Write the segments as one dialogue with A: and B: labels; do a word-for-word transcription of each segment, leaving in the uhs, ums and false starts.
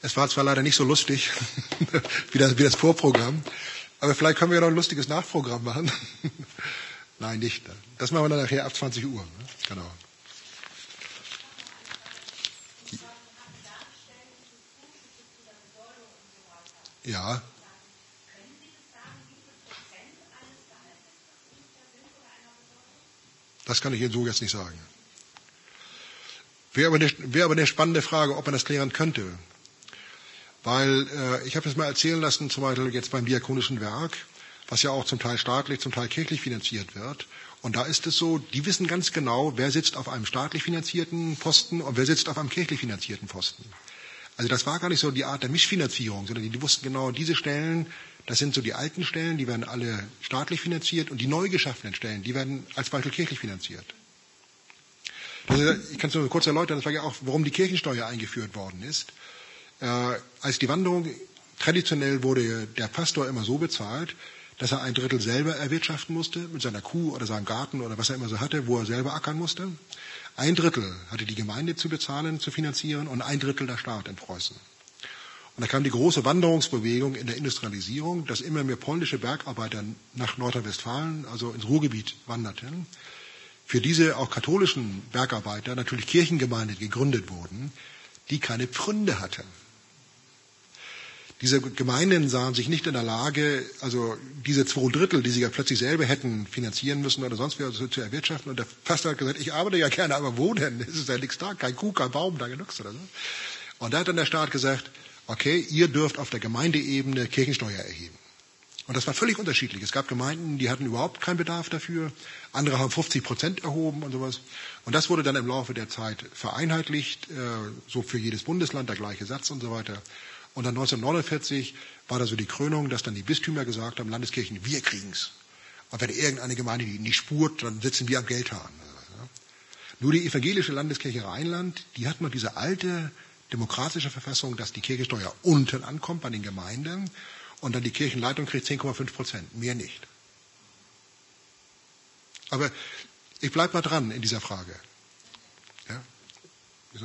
A: Es war zwar leider nicht so lustig wie, das, wie das Vorprogramm, aber vielleicht können wir ja noch ein lustiges Nachprogramm machen. Nein, nicht. Das machen wir dann nachher ab zwanzig Uhr. Ne? Genau. Ja. Das kann ich Ihnen so jetzt nicht sagen. Wäre aber eine, wäre aber eine spannende Frage, ob man das klären könnte. Weil äh, ich habe das mal erzählen lassen, zum Beispiel jetzt beim Diakonischen Werk, was ja auch zum Teil staatlich, zum Teil kirchlich finanziert wird. Und da ist es so, die wissen ganz genau, wer sitzt auf einem staatlich finanzierten Posten und wer sitzt auf einem kirchlich finanzierten Posten. Also das war gar nicht so die Art der Mischfinanzierung, sondern die, die wussten genau, diese Stellen, das sind so die alten Stellen, die werden alle staatlich finanziert und die neu geschaffenen Stellen, die werden als Beispiel kirchlich finanziert. Also ich kann es nur kurz erläutern, das war ja auch, warum die Kirchensteuer eingeführt worden ist. Äh, als die Wanderung, traditionell wurde der Pastor immer so bezahlt, dass er ein Drittel selber erwirtschaften musste, mit seiner Kuh oder seinem Garten oder was er immer so hatte, wo er selber ackern musste. Ein Drittel hatte die Gemeinde zu bezahlen, zu finanzieren und ein Drittel der Staat in Preußen. Und da kam die große Wanderungsbewegung in der Industrialisierung, dass immer mehr polnische Bergarbeiter nach Nordrhein-Westfalen, also ins Ruhrgebiet, wanderten. Für diese auch katholischen Bergarbeiter natürlich Kirchengemeinden gegründet wurden, die keine Pfründe hatten. Diese Gemeinden sahen sich nicht in der Lage, also diese zwei Drittel, die sie ja plötzlich selber hätten finanzieren müssen oder sonst wie zu erwirtschaften. Und der Pastor hat gesagt, ich arbeite ja gerne, aber wo denn? Es ist ja nichts da, kein Kuh, kein Baum, da genug oder so. Und da hat dann der Staat gesagt, okay, ihr dürft auf der Gemeindeebene Kirchensteuer erheben. Und das war völlig unterschiedlich. Es gab Gemeinden, die hatten überhaupt keinen Bedarf dafür. Andere haben fünfzig Prozent erhoben und sowas. Und das wurde dann im Laufe der Zeit vereinheitlicht, so für jedes Bundesland der gleiche Satz und so weiter. Und dann neunzehnhundertneunundvierzig war da so die Krönung, dass dann die Bistümer gesagt haben, Landeskirchen, wir kriegen's. Und wenn irgendeine Gemeinde die nicht spurt, dann sitzen wir am Geldhahn. Nur die evangelische Landeskirche Rheinland, die hat noch diese alte demokratische Verfassung, dass die Kirchensteuer unten ankommt bei den Gemeinden und dann die Kirchenleitung kriegt zehn Komma fünf Prozent, mehr nicht. Aber ich bleibe mal dran in dieser Frage. Ja? Wieso?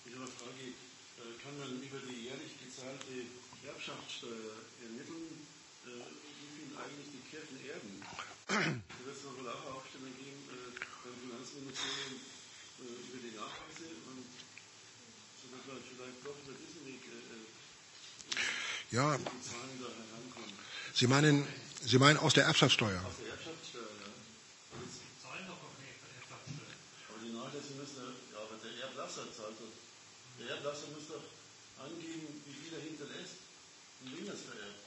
B: Da wird es noch wohl auch eine Aufstellung geben äh, beim Finanzministerium äh, über die Nachweise und so dass man vielleicht doch über diesen Weg äh,
A: ja.
B: die Zahlen da herankommen.
A: Sie meinen, Sie meinen aus der Erbschaftssteuer?
B: Aus der Erbschaftssteuer, ja. Die zahlen doch auch nicht Erbschaftssteuer. Aber die Nachlässe müssen ja, aber der Erblasser zahlt doch. Der Erblasser muss doch angeben, wie viel er hinterlässt und wen das vererbt.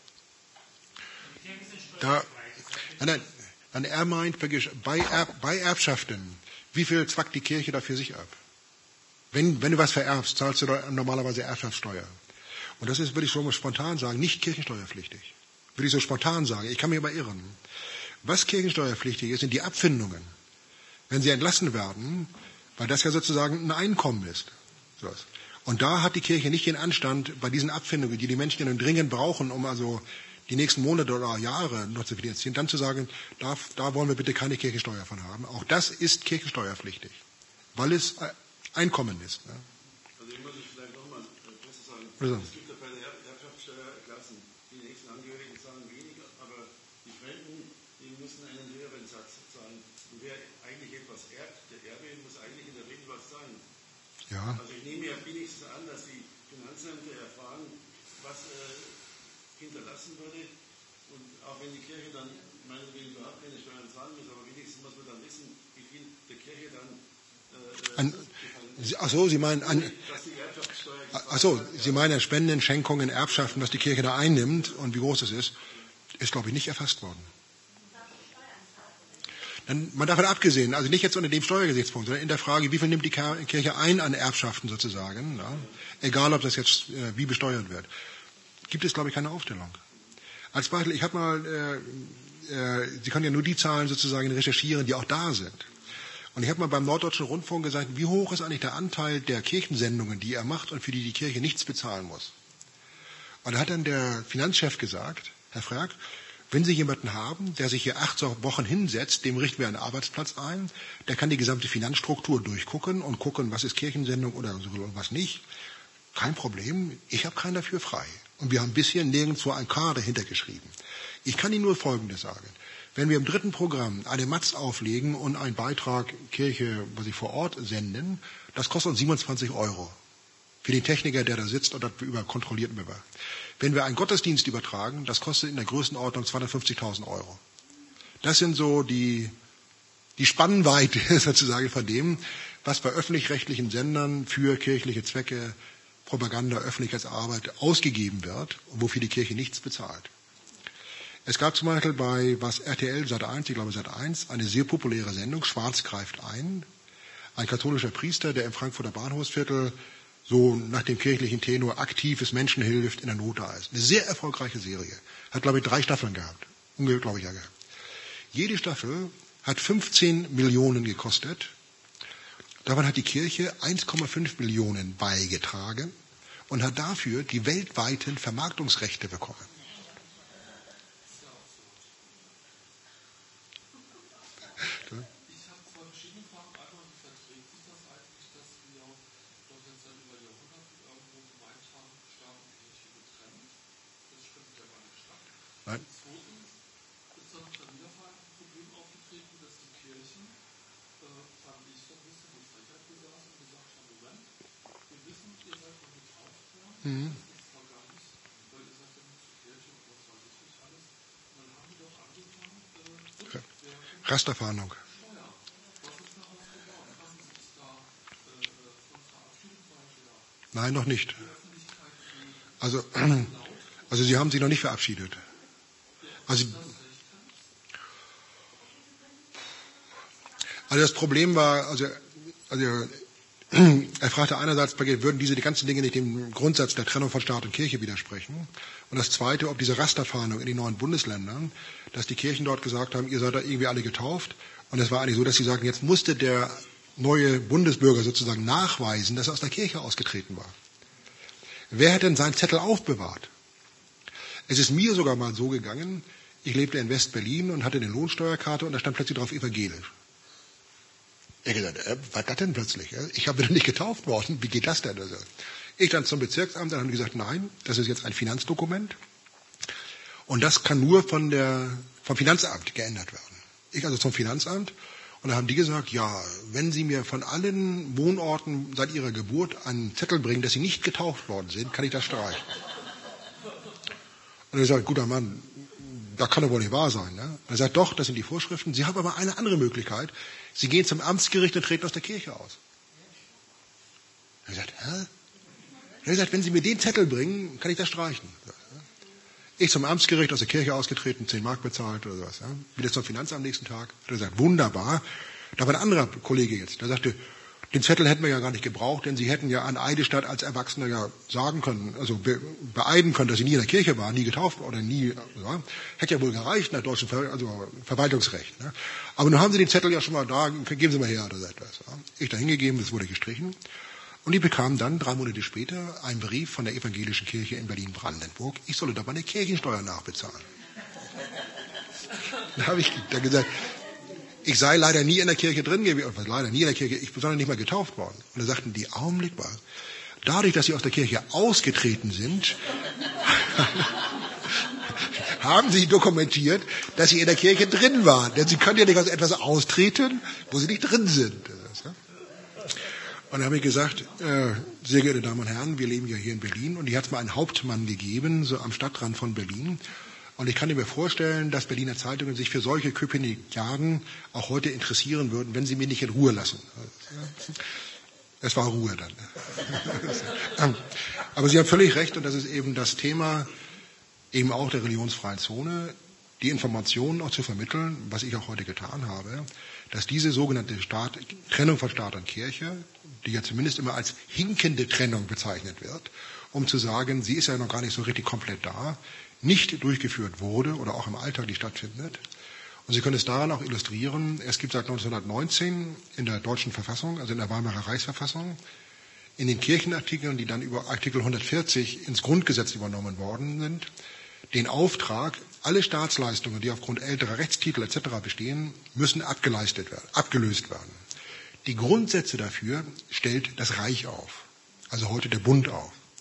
A: Da, nein, nein. Dann er meint, bei, Erb, bei Erbschaften, wie viel zwackt die Kirche da für sich ab? Wenn, wenn du was vererbst, zahlst du da normalerweise Erbschaftssteuer. Und das ist, würde ich schon mal spontan sagen, nicht kirchensteuerpflichtig. Würde ich so spontan sagen. Ich kann mich aber irren. Was kirchensteuerpflichtig ist, sind die Abfindungen. Wenn sie entlassen werden, weil das ja sozusagen ein Einkommen ist. Und da hat die Kirche nicht den Anstand, bei diesen Abfindungen, die die Menschen ja dringend brauchen, um also die nächsten Monate oder Jahre noch zu finanzieren, dann zu sagen, da, da wollen wir bitte keine Kirchensteuer von haben. Auch das ist kirchensteuerpflichtig, weil es Einkommen ist. Ne?
B: Also ich muss es vielleicht nochmal besser sagen.
A: Also.
B: Es gibt ja bei der Erbschaftssteuerklassen, die nächsten Angehörigen zahlen weniger, aber die Fremden, die müssen einen höheren Satz zahlen. Und wer eigentlich etwas erbt, der Erbe muss eigentlich in der Regel was zahlen.
A: Ja.
B: Also ich nehme ja wenigstens an, dass die Finanzämter erfahren, was äh, hinterlassen würde. Und auch wenn die Kirche dann meinetwegen überhaupt keine Steuern zahlen muss, aber wenigstens muss man dann wissen, wie viel der Kirche dann äh,
A: an, ach so, Sie meinen an, ach so, Sie meinen Spenden, Schenkungen, Erbschaften, was die Kirche da einnimmt und wie groß das ist, ist glaube ich nicht erfasst worden. Dann, man davon abgesehen, also nicht jetzt unter dem Steuergesichtspunkt, sondern in der Frage, wie viel nimmt die Kirche ein an Erbschaften sozusagen, ja, egal ob das jetzt äh, wie besteuert wird, gibt es glaube ich keine Aufstellung. Als Beispiel, ich habe mal, äh, äh, Sie können ja nur die Zahlen sozusagen recherchieren, die auch da sind. Und ich habe mal beim Norddeutschen Rundfunk gesagt, wie hoch ist eigentlich der Anteil der Kirchensendungen, die er macht und für die die Kirche nichts bezahlen muss. Und da hat dann der Finanzchef gesagt, Herr Frerk, wenn Sie jemanden haben, der sich hier acht Wochen hinsetzt, dem richten wir einen Arbeitsplatz ein, der kann die gesamte Finanzstruktur durchgucken und gucken, was ist Kirchensendung oder so und was nicht. kein Problem, ich habe keinen dafür frei. Und wir haben bisher nirgendwo ein K dahinter geschrieben. Ich kann Ihnen nur Folgendes sagen. Wenn wir im dritten Programm eine Matz auflegen und einen Beitrag Kirche, was Sie vor Ort senden, das kostet uns siebenundzwanzig Euro. Für den Techniker, der da sitzt und das über kontrolliert über. Wenn wir einen Gottesdienst übertragen, das kostet in der Größenordnung zweihundertfünfzigtausend Euro. Das sind so die, die Spannweite sozusagen von dem, was bei öffentlich-rechtlichen Sendern für kirchliche Zwecke, Propaganda, Öffentlichkeitsarbeit ausgegeben wird und wofür die Kirche nichts bezahlt. Es gab zum Beispiel bei was R T L Sat eins, ich glaube Sat eins, eine sehr populäre Sendung, Schwarz greift ein. Ein katholischer Priester, der im Frankfurter Bahnhofsviertel so nach dem kirchlichen Tenor aktives Menschen hilft, in der Not da ist. Eine sehr erfolgreiche Serie. Hat, glaube ich, drei Staffeln gehabt. Unglaublich, ja gehabt. Jede Staffel hat fünfzehn Millionen gekostet. Davon hat die Kirche eins Komma fünf Millionen beigetragen und hat dafür die weltweiten Vermarktungsrechte bekommen.
C: Ich habe zwei verschiedene Fragen. Einmal, wie verträgt sich das eigentlich, dass wir doch jetzt seit über Jahrhunderten irgendwo gemeint haben, Staat und Kirche getrennt? Das stimmt ja gar nicht statt.
A: Nein.
C: Zweitens ist dann noch wieder ein Problem aufgetreten, dass die Kirchen, äh, fand ich, so ein bisschen mit Frechheit besaßen und gesagt haben, Moment, wir wissen, ihr seid noch getauft worden,
A: Mhm.
C: das ist zwar gar nicht, weil ihr seid ja nicht zur Kirche und was weiß ich nicht alles. Und dann haben die doch angefangen, äh, wer
A: Rasterfahndung. Nein, noch nicht. Also, also Sie haben sich noch nicht verabschiedet. Also, also das Problem war, also, also er fragte einerseits, würden diese die ganzen Dinge nicht dem Grundsatz der Trennung von Staat und Kirche widersprechen? Und das Zweite, ob diese Rasterfahndung in den neuen Bundesländern, dass die Kirchen dort gesagt haben, ihr seid da irgendwie alle getauft. Und es war eigentlich so, dass sie sagten, jetzt musste der neue Bundesbürger sozusagen nachweisen, dass er aus der Kirche ausgetreten war. Wer hat denn seinen Zettel aufbewahrt? Es ist mir sogar mal so gegangen, ich lebte in West-Berlin und hatte eine Lohnsteuerkarte und da stand plötzlich drauf evangelisch. Ich habe gesagt, äh, was das denn plötzlich? Ich habe doch nicht getauft worden, wie geht das denn? Also, ich dann zum Bezirksamt, dann haben die gesagt, nein, das ist jetzt ein Finanzdokument und das kann nur von der, vom Finanzamt geändert werden. Ich also zum Finanzamt. Und da haben die gesagt, ja, wenn Sie mir von allen Wohnorten seit Ihrer Geburt einen Zettel bringen, dass Sie nicht getauft worden sind, kann ich das streichen. Und er sagt, guter Mann, das kann doch wohl nicht wahr sein. Ne? Er sagt, doch, das sind die Vorschriften. Sie haben aber eine andere Möglichkeit. Sie gehen zum Amtsgericht und treten aus der Kirche aus. Er sagt, hä? Er sagt, wenn Sie mir den Zettel bringen, kann ich das streichen. Ich zum Amtsgericht aus der Kirche ausgetreten, zehn Mark bezahlt oder sowas. Ja. Wieder zum Finanzamt am nächsten Tag. Hat er gesagt, wunderbar. Da war ein anderer Kollege jetzt, der sagte, den Zettel hätten wir ja gar nicht gebraucht, denn Sie hätten ja an Eidesstadt als Erwachsener ja sagen können, also be beeiden können, dass Sie nie in der Kirche waren, nie getauft oder nie, ja. Hätte ja wohl gereicht nach deutschem Ver also Verwaltungsrecht. Ne. Aber nun haben Sie den Zettel ja schon mal da, geben Sie mal her oder so etwas. Ja. Ich da hingegeben, es wurde gestrichen. Und die bekamen dann drei Monate später einen Brief von der evangelischen Kirche in Berlin-Brandenburg, ich solle da meine Kirchensteuer nachbezahlen. Da habe ich dann gesagt, ich sei leider nie in der Kirche drin gewesen, leider nie in der Kirche, ich bin sondern nicht mal getauft worden. Und da sagten die, Augenblick mal, dadurch, dass sie aus der Kirche ausgetreten sind, haben sie dokumentiert, dass sie in der Kirche drin waren. Denn sie können ja nicht aus etwas austreten, wo sie nicht drin sind. Und da habe ich gesagt, äh, sehr geehrte Damen und Herren, wir leben ja hier in Berlin und hier hat es mal einen Hauptmann gegeben, so am Stadtrand von Berlin. Und ich kann mir vorstellen, dass Berliner Zeitungen sich für solche Köpenicken auch heute interessieren würden, wenn sie mich nicht in Ruhe lassen. Es war Ruhe dann. Aber Sie haben völlig recht und das ist eben das Thema eben auch der religionsfreien Zone, die Informationen auch zu vermitteln, was ich auch heute getan habe, dass diese sogenannte Staat, Trennung von Staat und Kirche, die ja zumindest immer als hinkende Trennung bezeichnet wird, um zu sagen, sie ist ja noch gar nicht so richtig komplett da, nicht durchgeführt wurde oder auch im Alltag nicht stattfindet. Und Sie können es daran auch illustrieren, es gibt seit neunzehnhundertneunzehn in der deutschen Verfassung, also in der Weimarer Reichsverfassung, in den Kirchenartikeln, die dann über Artikel hundertvierzig ins Grundgesetz übernommen worden sind, den Auftrag, alle Staatsleistungen, die aufgrund älterer Rechtstitel et cetera bestehen, müssen abgeleistet werden, abgelöst werden. Die Grundsätze dafür stellt das Reich auf, also heute der Bund auf.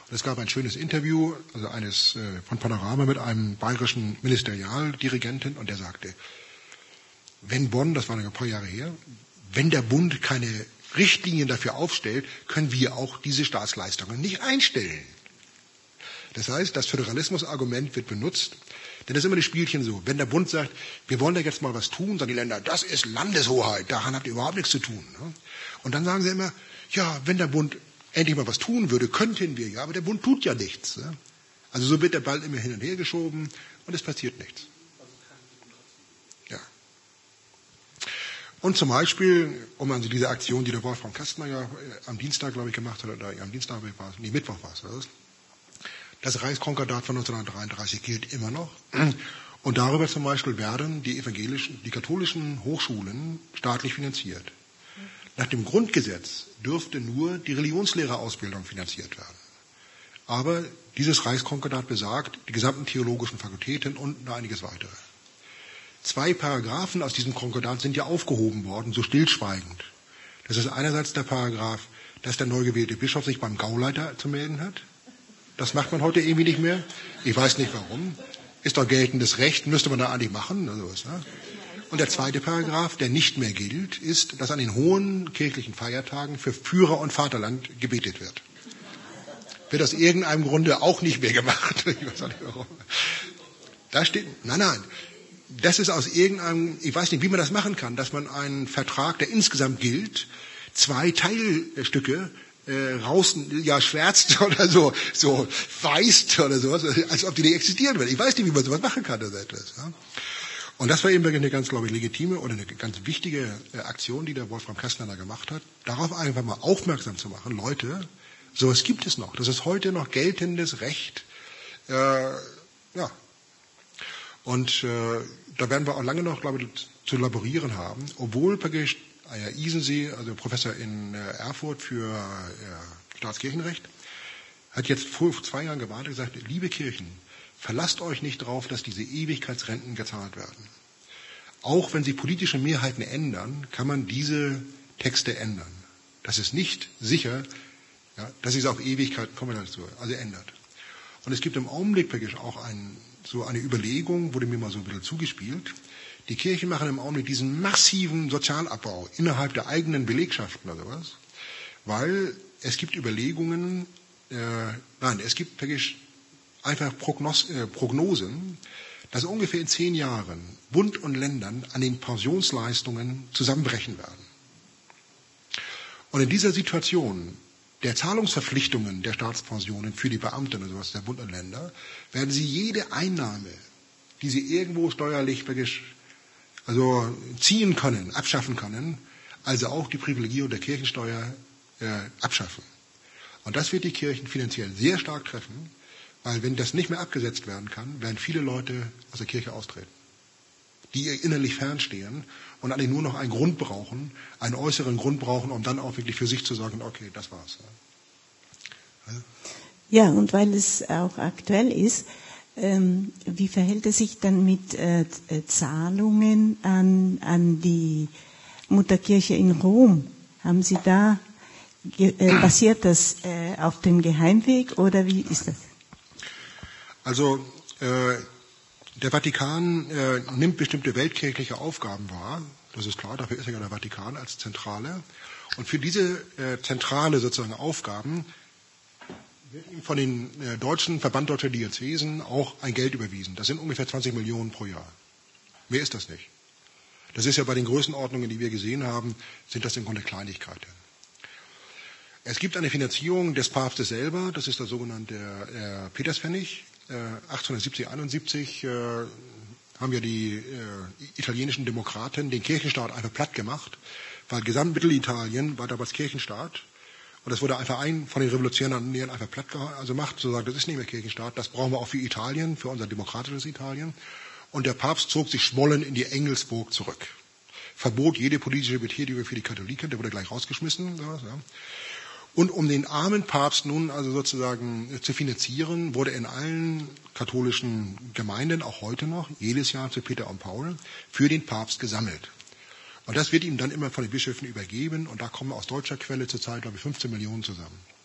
A: Und es gab ein schönes Interview, also eines äh, von Panorama mit einem bayerischen Ministerialdirigenten, und der sagte, wenn Bonn, das war ein paar Jahre her, wenn der Bund keine Richtlinien dafür aufstellt, können wir auch diese Staatsleistungen nicht einstellen. Das heißt, das Föderalismus-Argument wird benutzt, denn das ist immer das Spielchen so. Wenn der Bund sagt, wir wollen da jetzt mal was tun, sagen die Länder, das ist Landeshoheit, daran habt ihr überhaupt nichts zu tun. Und dann sagen sie immer, ja, wenn der Bund endlich mal was tun würde, könnten wir ja, aber der Bund tut ja nichts. Also so wird der Ball immer hin und her geschoben und es passiert nichts. Ja. Und zum Beispiel, um also diese Aktion, die der Wolfram Kastner ja am Dienstag, glaube ich, gemacht hat, oder am Dienstag war es, nee, Mittwoch war es, was? Das Reichskonkordat von neunzehnhundertdreiunddreißig gilt immer noch. Und darüber zum Beispiel werden die evangelischen, die katholischen Hochschulen staatlich finanziert. Nach dem Grundgesetz dürfte nur die Religionslehrerausbildung finanziert werden. Aber dieses Reichskonkordat besagt die gesamten theologischen Fakultäten und noch einiges weitere. Zwei Paragraphen aus diesem Konkordat sind ja aufgehoben worden, so stillschweigend. Das ist einerseits der Paragraph, dass der neu gewählte Bischof sich beim Gauleiter zu melden hat. Das macht man heute irgendwie nicht mehr. Ich weiß nicht warum. Ist doch geltendes Recht, müsste man da eigentlich machen. Also was, ne? Und der zweite Paragraph, der nicht mehr gilt, ist, dass an den hohen kirchlichen Feiertagen für Führer und Vaterland gebetet wird. Wird aus irgendeinem Grunde auch nicht mehr gemacht. Ich weiß nicht warum. Da steht, nein, nein. Das ist aus irgendeinem, ich weiß nicht, wie man das machen kann, dass man einen Vertrag, der insgesamt gilt, zwei Teilstücke äh, raus, ja, schwärzt oder so, so weist oder sowas, als ob die nicht existieren würden. Ich weiß nicht, wie man sowas machen kann. Das etwas, ja. Und das war eben eine ganz, glaube ich, legitime oder eine ganz wichtige äh, Aktion, die der Wolfram Kastner da gemacht hat, darauf einfach mal aufmerksam zu machen. Leute, sowas gibt es noch. Das ist heute noch geltendes Recht. Äh, ja. Und äh, da werden wir auch lange noch, glaube ich, zu laborieren haben, obwohl praktisch Herr Isensee, also Professor in äh, Erfurt für äh, Staatskirchenrecht, hat jetzt vor zwei Jahren gewarnt und gesagt, liebe Kirchen, verlasst euch nicht darauf, dass diese Ewigkeitsrenten gezahlt werden. Auch wenn sie politische Mehrheiten ändern, kann man diese Texte ändern. Das ist nicht sicher, ja, dass es auf Ewigkeit, kommen wir dazu, also ändert. Und es gibt im Augenblick wirklich auch ein, so eine Überlegung, wurde mir mal so ein bisschen zugespielt. Die Kirchen machen im Augenblick diesen massiven Sozialabbau innerhalb der eigenen Belegschaften oder sowas, weil es gibt Überlegungen, äh, nein, es gibt wirklich einfach Prognos, äh, Prognosen, dass ungefähr in zehn Jahren Bund und Ländern an den Pensionsleistungen zusammenbrechen werden. Und in dieser Situation der Zahlungsverpflichtungen der Staatspensionen für die Beamten und sowas der Bund und Länder werden sie jede Einnahme, die sie irgendwo steuerlich also ziehen können, abschaffen können, also auch die Privilegierung der Kirchensteuer äh, abschaffen. Und das wird die Kirchen finanziell sehr stark treffen, weil wenn das nicht mehr abgesetzt werden kann, werden viele Leute aus der Kirche austreten, die innerlich fernstehen und eigentlich nur noch einen Grund brauchen, einen äußeren Grund brauchen, um dann auch wirklich für sich zu sagen, okay, das war's. Also.
D: Ja, und weil es auch aktuell ist, ähm, wie verhält es sich dann mit äh, Zahlungen an, an die Mutterkirche in Rom? Haben Sie da, äh, basiert das äh, auf dem Geheimweg oder wie ist das?
A: Also äh, der Vatikan äh, nimmt bestimmte weltkirchliche Aufgaben wahr. Das ist klar, dafür ist ja der Vatikan als Zentrale. Und für diese äh, zentrale sozusagen Aufgaben wird ihm von den äh, deutschen Verband Deutscher Diözesen auch ein Geld überwiesen. Das sind ungefähr zwanzig Millionen pro Jahr. Mehr ist das nicht. Das ist ja bei den Größenordnungen, die wir gesehen haben, sind das im Grunde Kleinigkeiten. Es gibt eine Finanzierung des Papstes selber, das ist der sogenannte äh, Peterspfennig. Äh, achtzehnhundertsiebzig, einundsiebzig äh, haben ja die äh, italienischen Demokraten den Kirchenstaat einfach platt gemacht, weil gesamt Mittelitalien war damals Kirchenstaat und das wurde einfach ein von den Revolutionären einfach platt gemacht, also macht, zu sagen, das ist nicht mehr Kirchenstaat, das brauchen wir auch für Italien, für unser demokratisches Italien. Und der Papst zog sich schmollen in die Engelsburg zurück. Verbot jede politische Betätigung für die Katholiken, der wurde gleich rausgeschmissen. Ja. Und um den armen Papst nun also sozusagen zu finanzieren, wurde in allen katholischen Gemeinden, auch heute noch, jedes Jahr zu Peter und Paul, für den Papst gesammelt. Und das wird ihm dann immer von den Bischöfen übergeben und da kommen aus deutscher Quelle zurzeit, glaube ich, fünfzehn Millionen zusammen.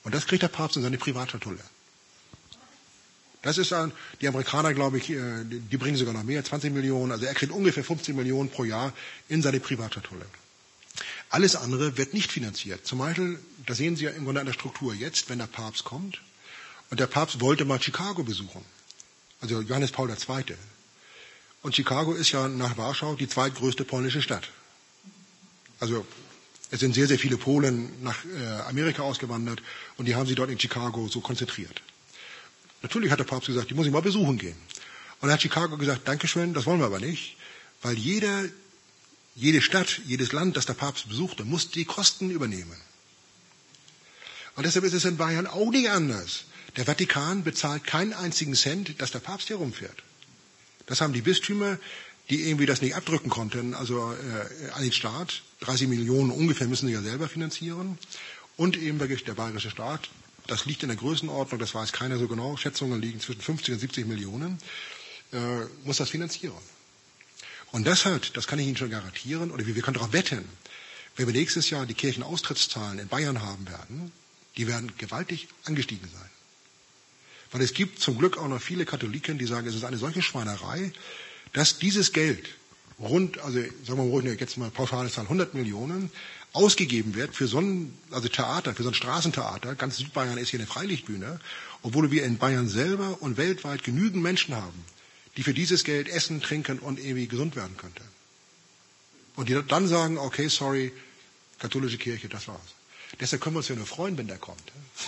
A: Und das kriegt der Papst in seine Privatschatulle. Das ist ein, die Amerikaner, glaube ich, die bringen sogar noch mehr, zwanzig Millionen. Also er kriegt ungefähr fünfzehn Millionen pro Jahr in seine Privatschatulle. Alles andere wird nicht finanziert. Zum Beispiel, das sehen Sie ja im Grunde an der Struktur jetzt, wenn der Papst kommt. Und der Papst wollte mal Chicago besuchen. Also Johannes Paul der Zweite. Und Chicago ist ja nach Warschau die zweitgrößte polnische Stadt. Also es sind sehr, sehr viele Polen nach äh, Amerika ausgewandert und die haben sich dort in Chicago so konzentriert. Natürlich hat der Papst gesagt, die muss ich mal besuchen gehen. Und dann hat Chicago gesagt, Dankeschön, das wollen wir aber nicht, weil jeder, jede Stadt, jedes Land, das der Papst besuchte, muss die Kosten übernehmen. Und deshalb ist es in Bayern auch nicht anders. Der Vatikan bezahlt keinen einzigen Cent, dass der Papst hier rumfährt. Das haben die Bistümer, die irgendwie das nicht abdrücken konnten, also äh, an den Staat. dreißig Millionen ungefähr müssen sie ja selber finanzieren. Und eben wirklich der bayerische Staat. Das liegt in der Größenordnung, das weiß keiner so genau. Schätzungen liegen zwischen fünfzig und siebzig Millionen. Äh, muss das finanzieren. Und deshalb, das kann ich Ihnen schon garantieren, oder wir können darauf wetten, wenn wir nächstes Jahr die Kirchenaustrittszahlen in Bayern haben werden, die werden gewaltig angestiegen sein. Weil es gibt zum Glück auch noch viele Katholiken, die sagen, es ist eine solche Schweinerei, dass dieses Geld rund, also sagen wir mal, jetzt mal pauschale Zahl, hundert Millionen, ausgegeben wird für so ein also Theater, für so ein Straßentheater. Ganz Südbayern ist hier eine Freilichtbühne, obwohl wir in Bayern selber und weltweit genügend Menschen haben, die für dieses Geld essen, trinken und irgendwie gesund werden könnten. Und die dann sagen, okay, sorry, katholische Kirche, das war's. Deshalb können wir uns ja nur freuen, wenn der kommt.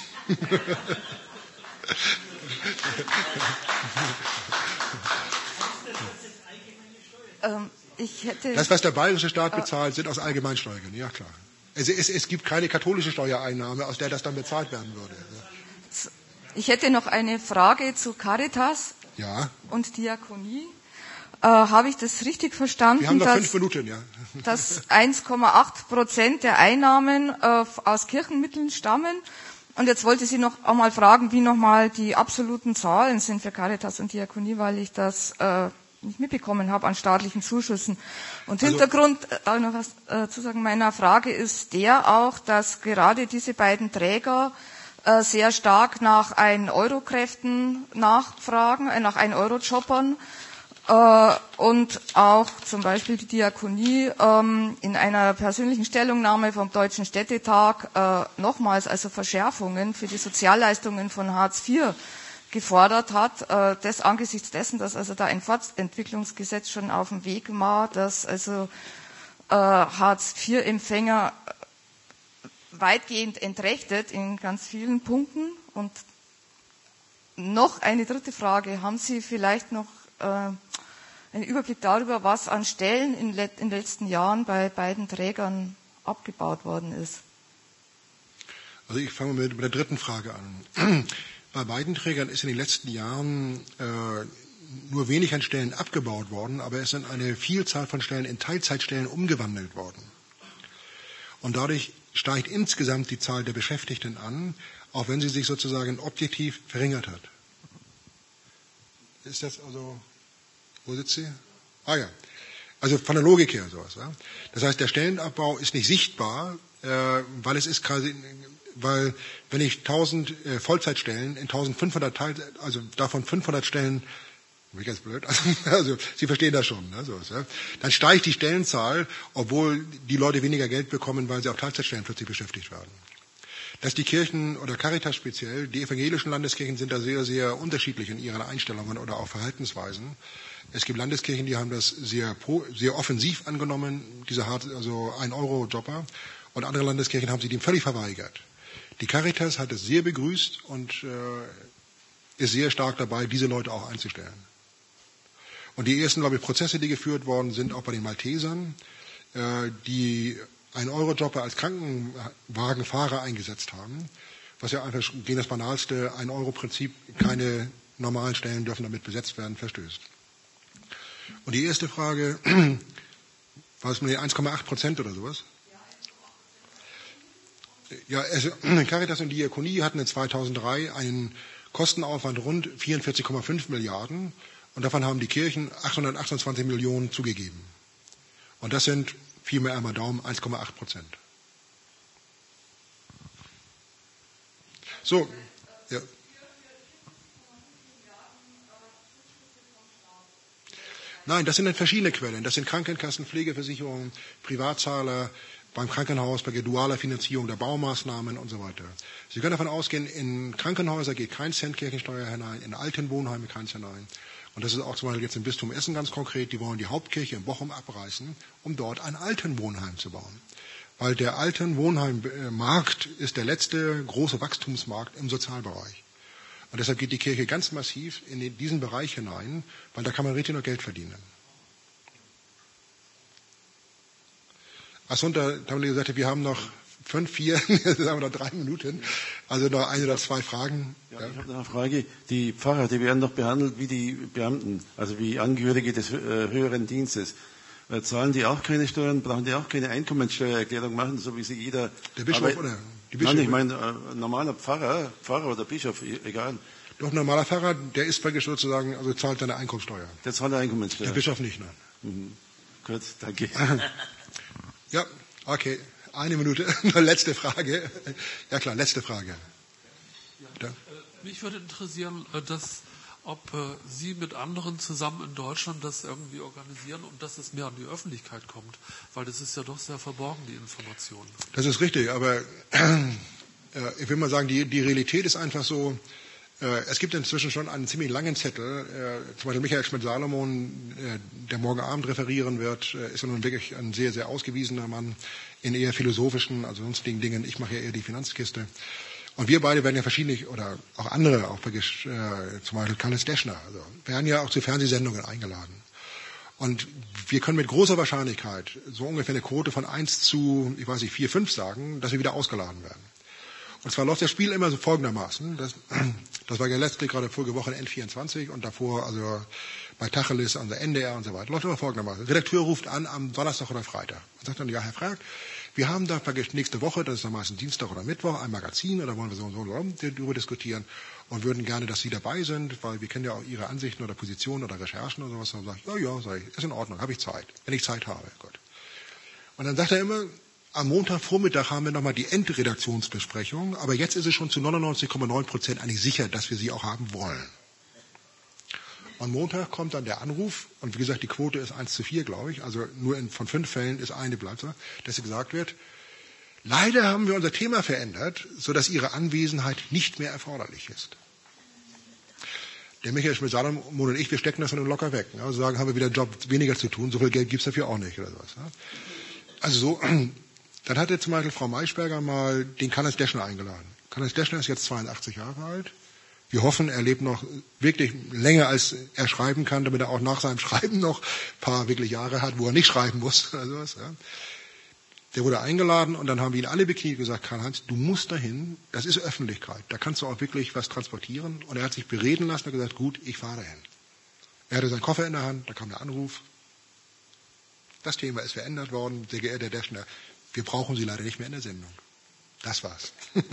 E: ähm, ich hätte
A: das, was der bayerische Staat bezahlt, sind aus Allgemeinsteuern, ja klar. Also es, es gibt keine katholische Steuereinnahme, aus der das dann bezahlt werden würde.
E: Ich hätte noch eine Frage zu Caritas
A: ja.
E: und Diakonie. Äh, habe ich das richtig verstanden?
A: Wir haben noch
E: dass,
A: fünf Minuten, ja.
E: dass eins Komma acht Prozent der Einnahmen äh, aus Kirchenmitteln stammen. Und jetzt wollte ich Sie noch einmal fragen, wie nochmal die absoluten Zahlen sind für Caritas und Diakonie, weil ich das äh, nicht mitbekommen habe an staatlichen Zuschüssen. Und
A: also,
E: Hintergrund, darf ich noch was äh, zu sagen, meiner Frage ist der auch, dass gerade diese beiden Träger äh, sehr stark nach ein Euro-Kräften nachfragen, äh, nach ein Euro-Jobbern. Und auch zum Beispiel die Diakonie ähm, in einer persönlichen Stellungnahme vom Deutschen Städtetag äh, nochmals also Verschärfungen für die Sozialleistungen von Hartz vier gefordert hat, äh, das angesichts dessen, dass also da ein Fortentwicklungsgesetz schon auf dem Weg war, dass also äh, Hartz vier Empfänger weitgehend entrechtet in ganz vielen Punkten. Und noch eine dritte Frage, haben Sie vielleicht noch äh, einen Überblick darüber, was an Stellen in, in den letzten Jahren bei beiden Trägern abgebaut worden ist?
A: Also ich fange mit der dritten Frage an. Bei beiden Trägern ist in den letzten Jahren äh, nur wenig an Stellen abgebaut worden, aber es sind eine Vielzahl von Stellen in Teilzeitstellen umgewandelt worden. Und dadurch steigt insgesamt die Zahl der Beschäftigten an, auch wenn sie sich sozusagen objektiv verringert hat. Ist das also, wo sitzt sie? Ah ja, also von der Logik her sowas. Ja? Das heißt, der Stellenabbau ist nicht sichtbar, äh, weil es ist quasi, weil wenn ich tausend äh, Vollzeitstellen in eintausendfünfhundert Teil, also davon fünfhundert Stellen, bin ich ganz blöd, also, also Sie verstehen das schon, ne, sowas, ja? Dann steigt die Stellenzahl, obwohl die Leute weniger Geld bekommen, weil sie auf Teilzeitstellen plötzlich beschäftigt werden. Dass die Kirchen oder Caritas speziell, die evangelischen Landeskirchen sind da sehr, sehr unterschiedlich in ihren Einstellungen oder auch Verhaltensweisen. Es gibt Landeskirchen, die haben das sehr, sehr offensiv angenommen, diese hart, also ein Euro Jobber, und andere Landeskirchen haben sich dem völlig verweigert. Die Caritas hat es sehr begrüßt und äh, ist sehr stark dabei, diese Leute auch einzustellen. Und die ersten, glaube ich, Prozesse, die geführt worden sind, auch bei den Maltesern, äh, die ein Euro-Jobber als Krankenwagenfahrer eingesetzt haben, was ja einfach gegen das banalste ein Euro Prinzip, keine normalen Stellen dürfen damit besetzt werden, verstößt. Und die erste Frage, war es mit eins Komma acht Prozent oder sowas? Ja, also Caritas und Diakonie hatten in zweitausenddrei einen Kostenaufwand rund vierundvierzig Komma fünf Milliarden und davon haben die Kirchen achthundertachtundzwanzig Millionen zugegeben. Und das sind Pi mal einmal Daumen, eins Komma acht Prozent. So, ja. Nein, das sind dann verschiedene Quellen. Das sind Krankenkassen, Pflegeversicherungen, Privatzahler, beim Krankenhaus, bei dualer Finanzierung der Baumaßnahmen und so weiter. Sie können davon ausgehen, in Krankenhäuser geht kein Cent Kirchensteuer hinein, in Altenwohnheime keins hinein. Und das ist auch zum Beispiel jetzt im Bistum Essen ganz konkret. Die wollen die Hauptkirche in Bochum abreißen, um dort ein Altenwohnheim zu bauen. Weil der Altenwohnheimmarkt ist der letzte große Wachstumsmarkt im Sozialbereich. Und deshalb geht die Kirche ganz massiv in diesen Bereich hinein, weil da kann man richtig noch Geld verdienen. Achso, und da haben wir gesagt, wir haben noch fünf, vier, jetzt haben wir noch drei Minuten. Also noch eine oder zwei Fragen.
B: Ja, ich habe noch eine Frage. Die Pfarrer, die werden doch behandelt wie die Beamten, also wie Angehörige des höheren Dienstes. Zahlen die auch keine Steuern, brauchen die auch keine Einkommenssteuererklärung machen, so wie sie jeder...
A: Der Bischof aber, oder? Die Bischof,
B: nein, ich meine, ein normaler Pfarrer, Pfarrer oder Bischof, egal.
A: Doch, ein normaler Pfarrer, der ist praktisch sozusagen, also zahlt seine Einkommenssteuer.
B: Der zahlt eine Einkommenssteuer.
A: Der Bischof nicht, nein.
B: Mhm. Gut, danke.
A: Ja, okay. Eine Minute. Letzte Frage. Ja klar, letzte Frage.
C: Ja, äh, mich würde interessieren, äh, dass, ob äh, Sie mit anderen zusammen in Deutschland das irgendwie organisieren und dass es mehr an die Öffentlichkeit kommt. Weil das ist ja doch sehr verborgen, die Information.
A: Das ist richtig, aber äh, ich will mal sagen, die, die Realität ist einfach so, es gibt inzwischen schon einen ziemlich langen Zettel. Zum Beispiel Michael Schmidt-Salomon, der morgen Abend referieren wird, ist nun wirklich ein sehr, sehr ausgewiesener Mann in eher philosophischen, also sonstigen Dingen. Ich mache ja eher die Finanzkiste. Und wir beide werden ja verschiedene, oder auch andere, auch wirklich, äh, zum Beispiel Carles Deschner, also, werden ja auch zu Fernsehsendungen eingeladen. Und wir können mit großer Wahrscheinlichkeit so ungefähr eine Quote von eins zu, ich weiß nicht, vier, fünf sagen, dass wir wieder ausgeladen werden. Und zwar läuft das Spiel immer so folgendermaßen. Das, das war ja letzte, gerade vorige Woche in N vierundzwanzig und davor, also bei Tacheles, an der N D R und so weiter. Läuft immer folgendermaßen. Der Redakteur ruft an am Donnerstag oder Freitag und sagt dann, ja, Herr Frag, wir haben da nächste Woche, das ist dann meistens Dienstag oder Mittwoch, ein Magazin, oder wollen wir so und so darüber diskutieren und würden gerne, dass Sie dabei sind, weil wir kennen ja auch Ihre Ansichten oder Positionen oder Recherchen oder sowas. Und dann sage ich, ja, ja, sag ich, ist in Ordnung, habe ich Zeit, wenn ich Zeit habe. Gut. Und dann sagt er immer, am Montagvormittag haben wir nochmal die Endredaktionsbesprechung, aber jetzt ist es schon zu neunundneunzig Komma neun Prozent eigentlich sicher, dass wir sie auch haben wollen. Und Montag kommt dann der Anruf, und wie gesagt, die Quote ist eins zu vier, glaube ich, also nur in, von fünf Fällen ist eine bleibt so, dass gesagt wird, leider haben wir unser Thema verändert, sodass Ihre Anwesenheit nicht mehr erforderlich ist. Der Michael Schmidt-Salomon und ich, wir stecken das dann locker weg. Ne? Also sagen, haben wir wieder einen Job weniger zu tun, so viel Geld gibt es dafür auch nicht oder sowas. Ne? Also so... Dann hatte zum Beispiel Frau Maischberger mal den Carles Deschner eingeladen. Carles Deschner ist jetzt zweiundachtzig Jahre alt. Wir hoffen, er lebt noch wirklich länger, als er schreiben kann, damit er auch nach seinem Schreiben noch ein paar wirklich Jahre hat, wo er nicht schreiben muss. Oder sowas, ja. Der wurde eingeladen und dann haben wir ihn alle bekniet und gesagt, Karl-Heinz, du musst dahin, das ist Öffentlichkeit, da kannst du auch wirklich was transportieren. Und er hat sich bereden lassen und gesagt, gut, ich fahre dahin. Er hatte seinen Koffer in der Hand, da kam der Anruf. Das Thema ist verändert worden, sehr geehrter Herr Deschner. Wir brauchen Sie leider nicht mehr in der Sendung. Das war's.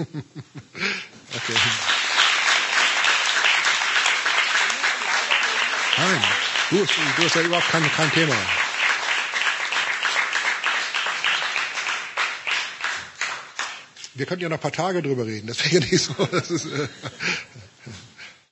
A: Okay. Nein, du, du hast ja überhaupt kein, kein Thema. Wir könnten ja noch ein paar Tage drüber reden. Das wäre ja nicht so. Das ist, äh,